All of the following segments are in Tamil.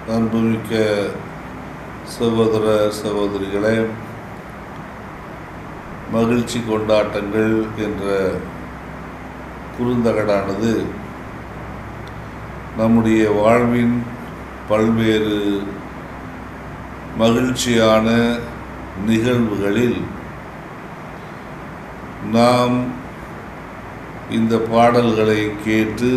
அன்புமிக்க சகோதர சகோதரிகளே, மகிழ்ச்சி கொண்டாட்டங்கள் என்ற குறுந்தகடானது நம்முடைய வாழ்வின் பல்வேறு மகிழ்ச்சியான நிகழ்வுகளில் நாம் இந்த பாடல்களை கேட்டு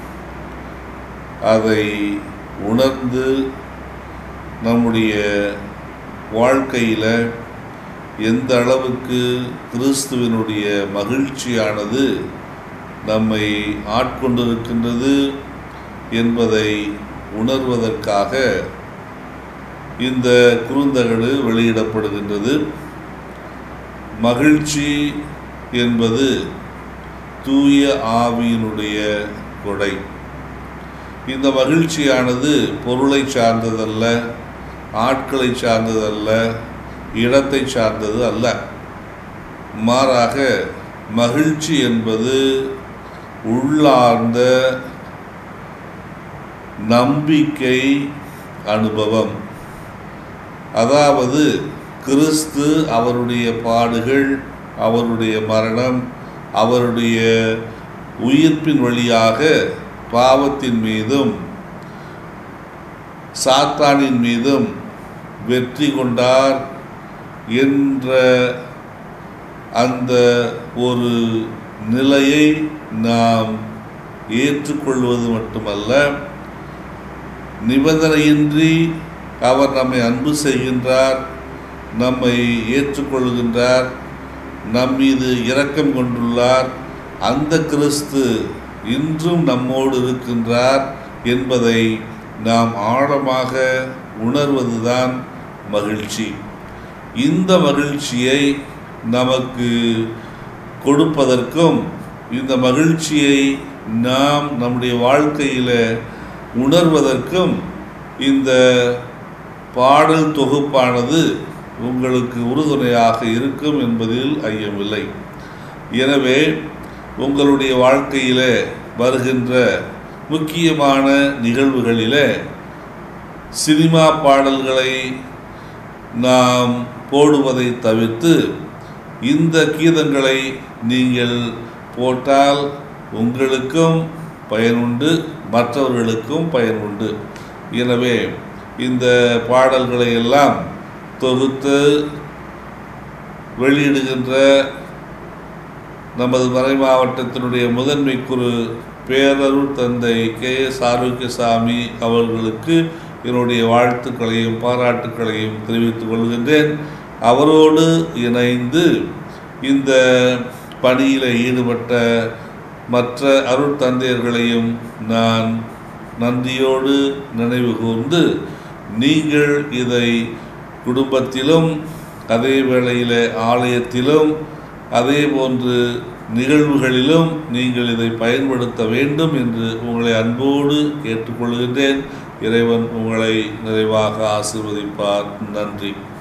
அதை உணர்ந்து நம்முடைய வாழ்க்கையில் எந்த அளவுக்கு கிறிஸ்துவினுடைய மகிழ்ச்சியானது நம்மை ஆட்கொண்டிருக்கின்றது என்பதை உணர்வதற்காக இந்த குறுந்தகடு வெளியிடப்படுகின்றது. மகிழ்ச்சி என்பது தூய ஆவியினுடைய கொடை. இந்த மகிழ்ச்சியானது பொருளை சார்ந்ததல்ல, ஆட்களை சார்ந்ததல்ல, இடத்தை சார்ந்தது அல்ல. மாறாக மகிழ்ச்சி என்பது உள்ளார்ந்த நம்பிக்கை அனுபவம். அதாவது கிறிஸ்து அவருடைய பாடுகள், அவருடைய மரணம், அவருடைய உயிர்ப்பின் வழியாக பாவத்தின் மீதும் சாத்தானின் மீதும் வெற்றி கொண்டார் என்ற அந்த ஒரு நிலையை நாம் ஏற்றுக்கொள்வது மட்டுமல்ல, நிபந்தனையின்றி அவர் நம்மை அன்பு செய்கின்றார், நம்மை ஏற்றுக்கொள்கின்றார், நம் மீது இரக்கம் கொண்டுள்ளார், அந்த கிறிஸ்து இன்றும் நம்மோடு இருக்கின்றார் என்பதை நாம் ஆழமாக உணர்வதுதான் மகிழ்ச்சி. இந்த மகிழ்ச்சியை நமக்கு கொடுப்பதற்கும், இந்த மகிழ்ச்சியை நாம் நம்முடைய வாழ்க்கையில் உணர்வதற்கும் இந்த பாடல் தொகுப்பானது உங்களுக்கு உறுதுணையாக இருக்கும் என்பதில் ஐயமில்லை. எனவே உங்களுடைய வாழ்க்கையில் வருகின்ற முக்கியமான நிகழ்வுகளில் சினிமா பாடல்களை நாம் போடுவதை தவிர்த்து இந்த கீதங்களை நீங்கள் போட்டால் உங்களுக்கும் பயனுண்டு, மற்றவர்களுக்கும் பயனுண்டு. எனவே இந்த பாடல்களை எல்லாம் தொகுத்து வெளியிடுகின்ற நமது மறை மாவட்டத்தினுடைய முதன்மை குரு பேரருள் தந்தை KS ஆரோக்கியசாமி அவர்களுக்கு என்னுடைய வாழ்த்துக்களையும் பாராட்டுக்களையும் தெரிவித்துக் கொள்கின்றேன். அவரோடு இணைந்து இந்த பணியில் ஈடுபட்ட மற்ற அருள் தந்தையர்களையும் நான் நன்றியோடு நினைவு கூர்ந்து, நீங்கள் இதை குடும்பத்திலும் அதே வேளையில் ஆலயத்திலும் அதே போன்று நிகழ்வுகளிலும் நீங்கள் இதை பயன்படுத்த வேண்டும் என்று உங்களை அன்போடு கேட்டுக்கொள்கின்றேன். இறைவன் உங்களை நிறைவாக ஆசீர்வதிப்பார். நன்றி.